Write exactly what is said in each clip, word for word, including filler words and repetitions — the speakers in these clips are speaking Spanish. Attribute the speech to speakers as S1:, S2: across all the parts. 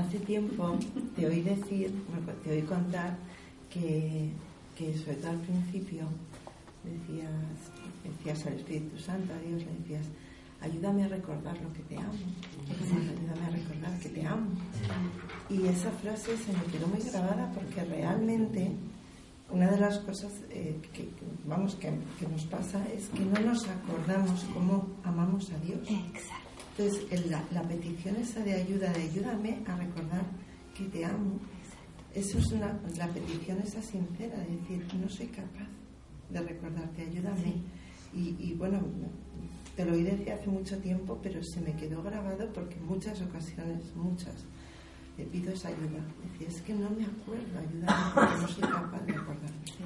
S1: hace tiempo te oí decir, te oí contar que, que sobre todo al principio decías, decías al Espíritu Santo, a Dios, le decías, ayúdame a recordar lo que te amo, ayúdame a recordar que te amo. Y esa frase se me quedó muy grabada porque realmente una de las cosas eh, que, vamos, que, que nos pasa es que no nos acordamos cómo amamos a Dios.
S2: Exacto.
S1: Entonces, el, la, la petición esa de ayuda, de ayúdame a recordar que te amo, eso es una, la petición esa sincera, de decir, no soy capaz de recordarte, ayúdame. Sí. Y, y bueno, te lo oí decir hace mucho tiempo, pero se me quedó grabado porque en muchas ocasiones, muchas, le pido esa ayuda. Decía, es que no me acuerdo, ayúdame, porque no soy capaz de acordarme.
S2: Sí.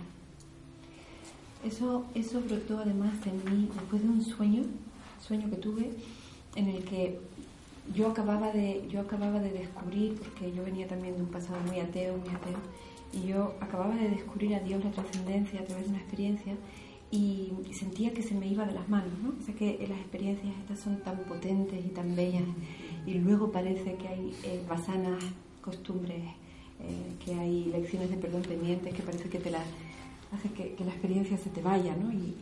S2: Eso, eso brotó además en mí después de un sueño, sueño que tuve, en el que yo acababa de, yo acababa de descubrir, porque yo venía también de un pasado muy ateo, muy ateo, y yo acababa de descubrir a Dios, la trascendencia a través de una experiencia, y, y sentía que se me iba de las manos, ¿no? O sea que las experiencias estas son tan potentes y tan bellas, y luego parece que hay eh, basanas, costumbres, eh, que hay lecciones de perdón pendientes, que parece que te las hace que, que la experiencia se te vaya, ¿no? Y, y,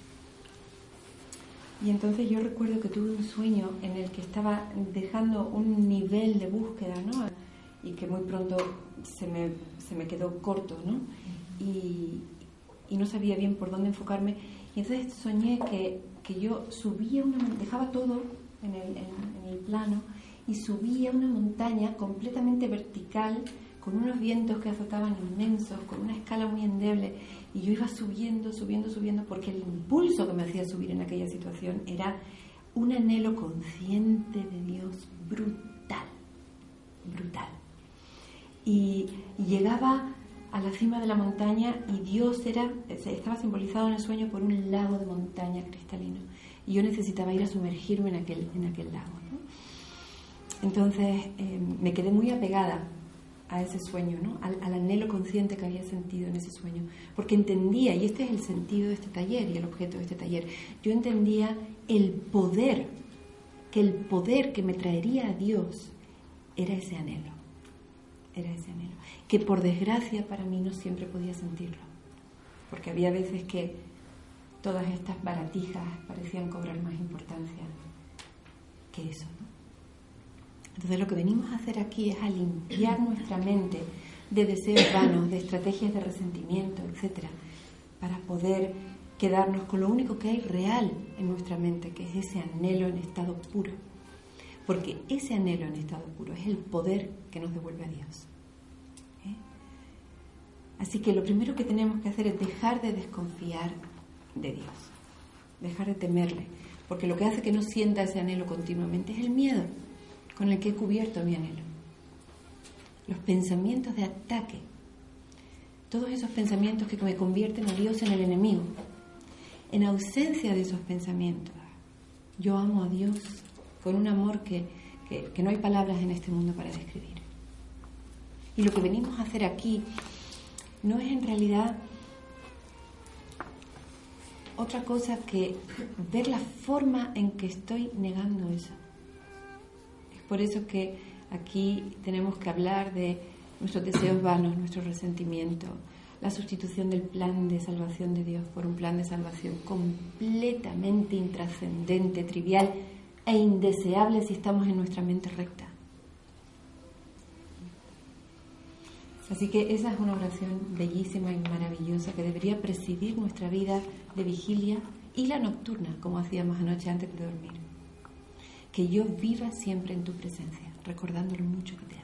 S2: y entonces yo recuerdo que tuve un sueño en el que estaba dejando un nivel de búsqueda, ¿no? Y que muy pronto se me, se me quedó corto, ¿no? Y, y no sabía bien por dónde enfocarme. Y entonces soñé que, que yo subía una, dejaba todo en el, en, en el plano y subía una montaña completamente vertical, con unos vientos que azotaban inmensos, con una escala muy endeble, y yo iba subiendo, subiendo, subiendo, porque el impulso que me hacía subir en aquella situación era un anhelo consciente de Dios brutal, brutal. Y, y llegaba a la cima de la montaña y Dios era, estaba simbolizado en el sueño por un lago de montaña cristalino, y yo necesitaba ir a sumergirme en aquel, en aquel lago, ¿no? Entonces eh, me quedé muy apegada a ese sueño, ¿no? Al, al anhelo consciente que había sentido en ese sueño, porque entendía, y este es el sentido de este taller y el objeto de este taller, yo entendía el poder, que el poder que me traería a Dios era ese anhelo, era ese anhelo, que por desgracia para mí no siempre podía sentirlo, porque había veces que todas estas baratijas parecían cobrar más importancia que eso, ¿no? Entonces lo que venimos a hacer aquí es a limpiar nuestra mente de deseos vanos, de estrategias de resentimiento, etcétera, para poder quedarnos con lo único que hay real en nuestra mente, que es ese anhelo en estado puro. Porque ese anhelo en estado puro es el poder que nos devuelve a Dios. ¿Eh? Así que lo primero que tenemos que hacer es dejar de desconfiar de Dios, dejar de temerle, porque lo que hace que no sienta ese anhelo continuamente es el miedo con el que he cubierto mi anhelo. Los pensamientos de ataque, todos esos pensamientos que me convierten a Dios en el enemigo. En ausencia de esos pensamientos, yo amo a Dios con un amor que, que, que no hay palabras en este mundo para describir. Y lo que venimos a hacer aquí no es en realidad otra cosa que ver la forma en que estoy negando eso. Por eso que aquí tenemos que hablar de nuestros deseos vanos, nuestro resentimiento, la sustitución del plan de salvación de Dios por un plan de salvación completamente intrascendente, trivial e indeseable si estamos en nuestra mente recta. Así que esa es una oración bellísima y maravillosa que debería presidir nuestra vida de vigilia y la nocturna, como hacíamos anoche antes de dormir. Que yo viva siempre en tu presencia, recordando lo mucho que te amo.